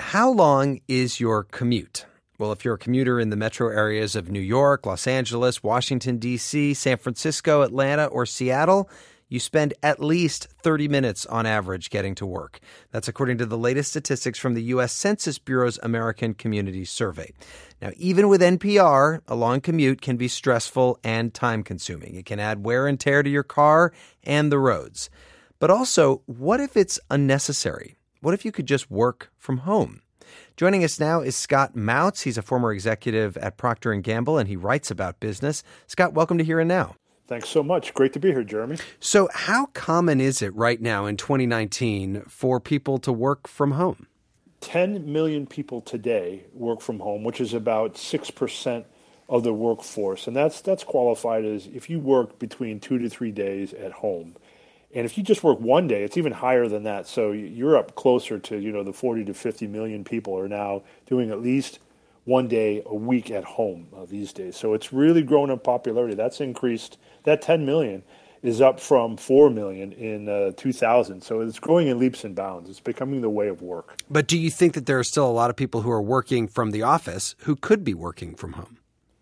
How long is your commute? Well, if you're a commuter in the metro areas of New York, Los Angeles, Washington, D.C., San Francisco, Atlanta, or Seattle, you spend at least 30 minutes on average getting to work. That's according to the latest statistics from the U.S. Census Bureau's American Community Survey. Now, even with NPR, a long commute can be stressful and time-consuming. It can add wear and tear to your car and the roads. But also, what if it's unnecessary? What if you could just work from home? Joining us now is Scott Moutz. He's a former executive at Procter & Gamble, and he writes about business. Scott, welcome to Here and Now. Thanks so much. Great to be here, Jeremy. So how common is it right now in 2019 for people to work from home? 10 million people today work from home, which is about 6% of the workforce. And that's qualified as if you work between 2 to 3 days at home. And if you just work one day, it's even higher than that. So you're up closer to, the 40 to 50 million people are now doing at least one day a week at home these days. So it's really grown in popularity. That's increased. That 10 million is up from 4 million in 2000. So it's growing in leaps and bounds. It's becoming the way of work. But do you think that there are still a lot of people who are working from the office who could be working from home?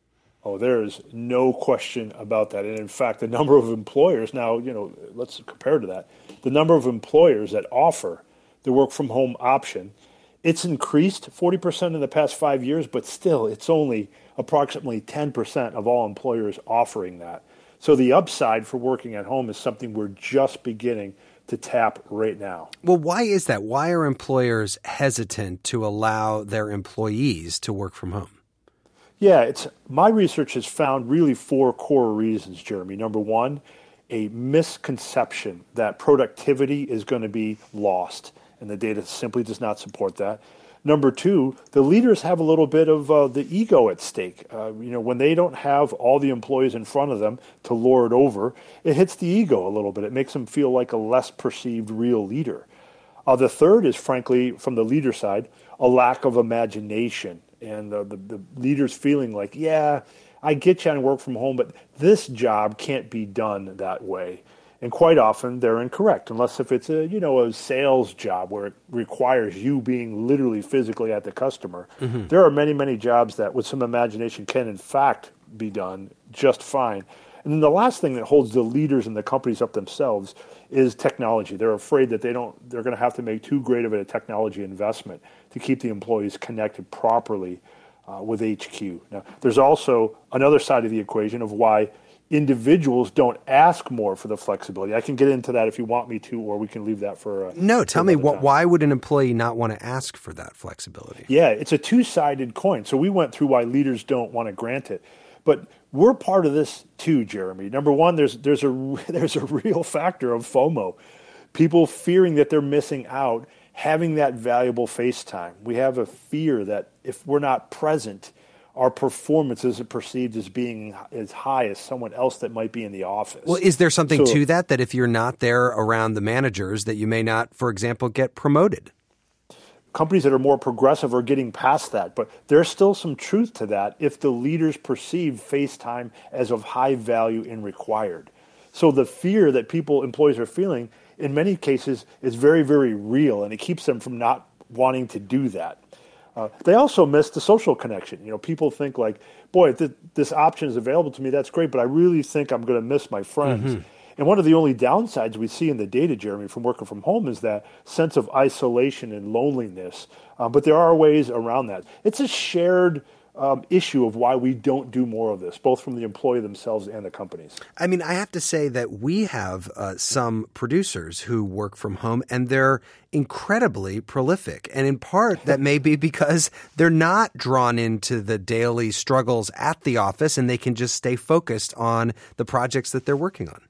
Oh, there is no question about that. And in fact, the number of employers now, let's compare to that. The number of employers that offer the work from home option, it's increased 40% in the past 5 years, but still it's only approximately 10% of all employers offering that. So the upside for working at home is something we're just beginning to tap right now. Well, why is that? Why are employers hesitant to allow their employees to work from home? Yeah, my research has found really 4 core reasons, Jeremy. Number one, a misconception that productivity is going to be lost, and the data simply does not support that. Number two, the leaders have a little bit of the ego at stake. When they don't have all the employees in front of them to lord over, it hits the ego a little bit. It makes them feel like a less perceived real leader. The third is, frankly, from the leader side, a lack of imagination. And the leaders feeling like, yeah, I get you on work from home, but this job can't be done that way. And quite often they're incorrect, unless if it's a sales job where it requires you being literally physically at the customer. Mm-hmm. There are many, many jobs that with some imagination can in fact be done just fine. And then the last thing that holds the leaders and the companies up themselves is technology. They're afraid that they're going to have to make too great of a technology investment to keep the employees connected properly with HQ. Now, there's also another side of the equation of why individuals don't ask more for the flexibility. I can get into that if you want me to, or we can leave that for No, tell me, why would an employee not want to ask for that flexibility? Yeah, it's a two-sided coin. So we went through why leaders don't want to grant it. But we're part of this too, Jeremy. Number one, there's a real factor of FOMO. People fearing that they're missing out, having that valuable face time. We have a fear that if we're not present, our performance isn't perceived as being as high as someone else that might be in the office. Well, is there something to that if you're not there around the managers, that you may not, for example, get promoted? Companies that are more progressive are getting past that, but there's still some truth to that if the leaders perceive face time as of high value and required. So the fear that employees are feeling, in many cases, is very, very real, and it keeps them from not wanting to do that. They also miss the social connection. People think like, boy, if this option is available to me, that's great, but I really think I'm going to miss my friends. Mm-hmm. And one of the only downsides we see in the data, Jeremy, from working from home is that sense of isolation and loneliness. But there are ways around that. It's a shared issue of why we don't do more of this, both from the employee themselves and the companies. I mean, I have to say that we have some producers who work from home, and they're incredibly prolific. And in part, that may be because they're not drawn into the daily struggles at the office, and they can just stay focused on the projects that they're working on.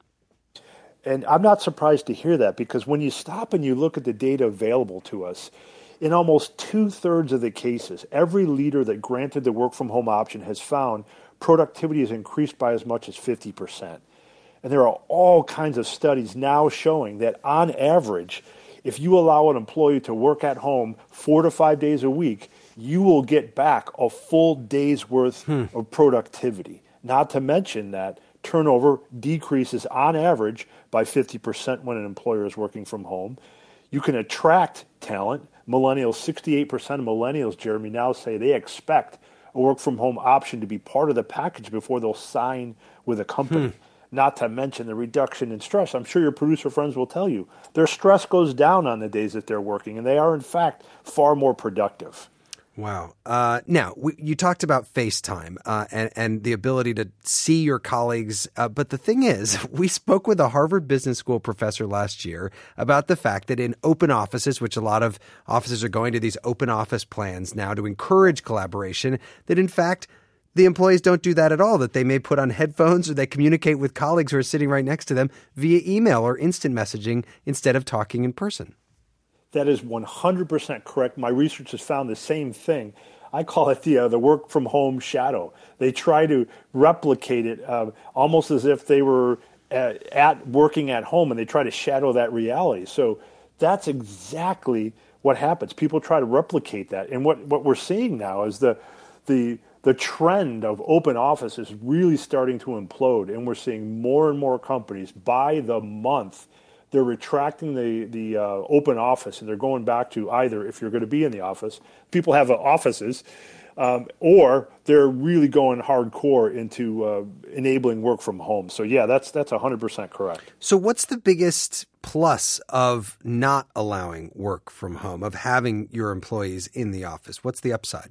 And I'm not surprised to hear that, because when you stop and you look at the data available to us, in almost 2/3 of the cases, every leader that granted the work from home option has found productivity has increased by as much as 50%. And there are all kinds of studies now showing that on average, if you allow an employee to work at home 4 to 5 days a week, you will get back a full day's worth of productivity. Not to mention that turnover decreases on average by 50% when an employer is working from home. You can attract talent millennials, 68% of millennials, Jeremy, now say they expect a work from home option to be part of the package before they'll sign with a company. Not to mention the reduction in stress. I'm sure your producer friends will tell you their stress goes down on the days that they're working, and they are, in fact, far more productive. Wow. Now, you talked about FaceTime and the ability to see your colleagues. But the thing is, we spoke with a Harvard Business School professor last year about the fact that in open offices, which a lot of offices are going to these open office plans now to encourage collaboration, that in fact, the employees don't do that at all, that they may put on headphones or they communicate with colleagues who are sitting right next to them via email or instant messaging instead of talking in person. That is 100% correct. My research has found the same thing. I call it the work from home shadow. They try to replicate it almost as if they were working at home, and they try to shadow that reality. So that's exactly what happens. People try to replicate that. And what we're seeing now is the trend of open office is really starting to implode, and we're seeing more and more companies by the month. They're retracting the open office, and they're going back to either, if you're going to be in the office, people have offices, or they're really going hardcore into enabling work from home. So yeah, that's 100% correct. So what's the biggest plus of not allowing work from home, of having your employees in the office? What's the upside?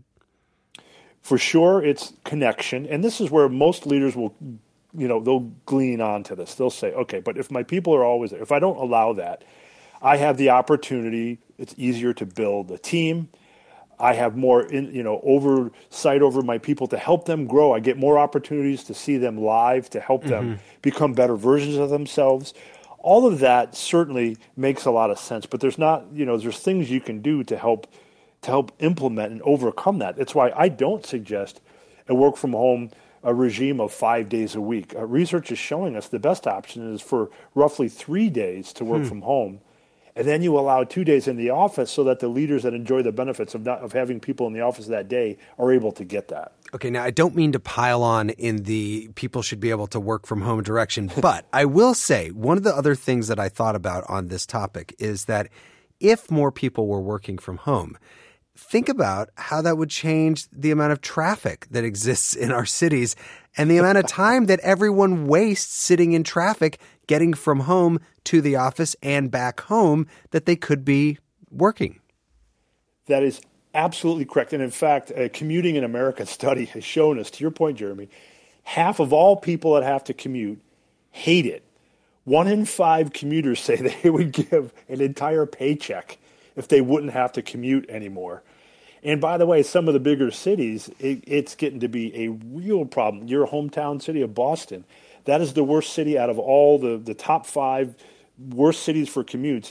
For sure, it's connection. And this is where most leaders will, they'll glean onto this. They'll say, okay, but if my people are always there, if I don't allow that, I have the opportunity, it's easier to build a team. I have more, oversight over my people to help them grow. I get more opportunities to see them live, to help them become better versions of themselves. All of that certainly makes a lot of sense, but there's things you can do to help implement and overcome that. That's why I don't suggest a work from home regime of 5 days a week. Research is showing us the best option is for roughly 3 days to work from home. And then you allow 2 days in the office so that the leaders that enjoy the benefits of having people in the office that day are able to get that. Okay, now I don't mean to pile on in the people should be able to work from home direction, but I will say one of the other things that I thought about on this topic is that if more people were working from home, think about how that would change the amount of traffic that exists in our cities and the amount of time that everyone wastes sitting in traffic getting from home to the office and back home that they could be working. That is absolutely correct. And in fact, a Commuting in America study has shown us, to your point, Jeremy, half of all people that have to commute hate it. 1 in 5 commuters say they would give an entire paycheck if they wouldn't have to commute anymore. And by the way, some of the bigger cities, it's getting to be a real problem. Your hometown city of Boston, that is the worst city out of all the top 5 worst cities for commutes.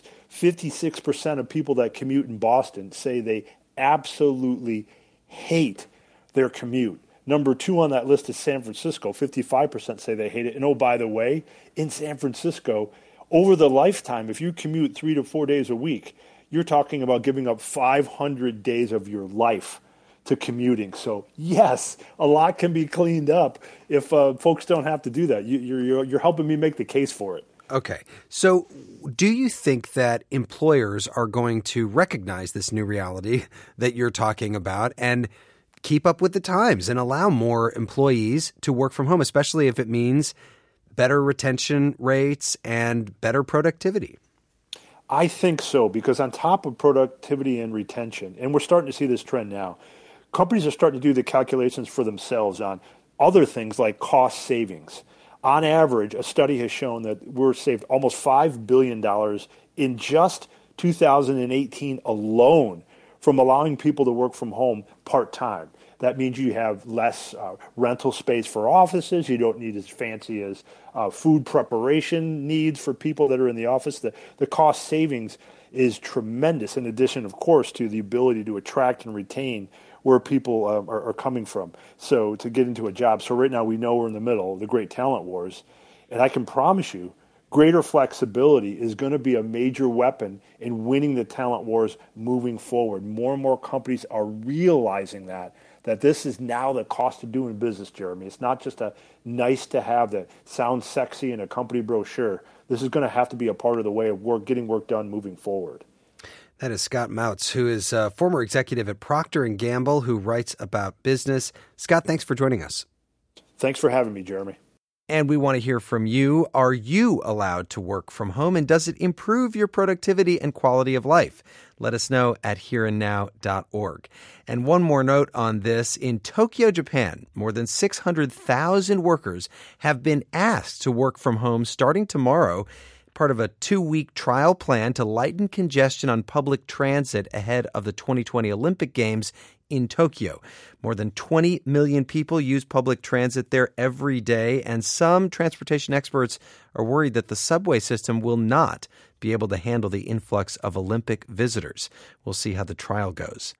56% of people that commute in Boston say they absolutely hate their commute. Number 2 on that list is San Francisco. 55% say they hate it. And oh, by the way, in San Francisco, over the lifetime, if you commute 3 to 4 days a week, you're talking about giving up 500 days of your life to commuting. So yes, a lot can be cleaned up if folks don't have to do that. You're helping me make the case for it. Okay. So do you think that employers are going to recognize this new reality that you're talking about and keep up with the times and allow more employees to work from home, especially if it means better retention rates and better productivity? I think so, because on top of productivity and retention, and we're starting to see this trend now, companies are starting to do the calculations for themselves on other things like cost savings. On average, a study has shown that we're saved almost $5 billion in just 2018 alone from allowing people to work from home part-time. That means you have less rental space for offices. You don't need as fancy as food preparation needs for people that are in the office. The cost savings is tremendous, in addition, of course, to the ability to attract and retain where people are coming from. So to get into a job. So right now we know we're in the middle of the great talent wars. And I can promise you, greater flexibility is going to be a major weapon in winning the talent wars moving forward. More and more companies are realizing that this is now the cost of doing business, Jeremy. It's not just a nice to have that sounds sexy in a company brochure. This is going to have to be a part of the way of getting work done moving forward. That is Scott Mouts, who is a former executive at Procter & Gamble, who writes about business. Scott, thanks for joining us. Thanks for having me, Jeremy. And we want to hear from you. Are you allowed to work from home, and does it improve your productivity and quality of life? Let us know at hereandnow.org. And one more note on this. In Tokyo, Japan, more than 600,000 workers have been asked to work from home starting tomorrow, part of a 2-week trial plan to lighten congestion on public transit ahead of the 2020 Olympic Games in Tokyo. More than 20 million people use public transit there every day, and some transportation experts are worried that the subway system will not be able to handle the influx of Olympic visitors. We'll see how the trial goes.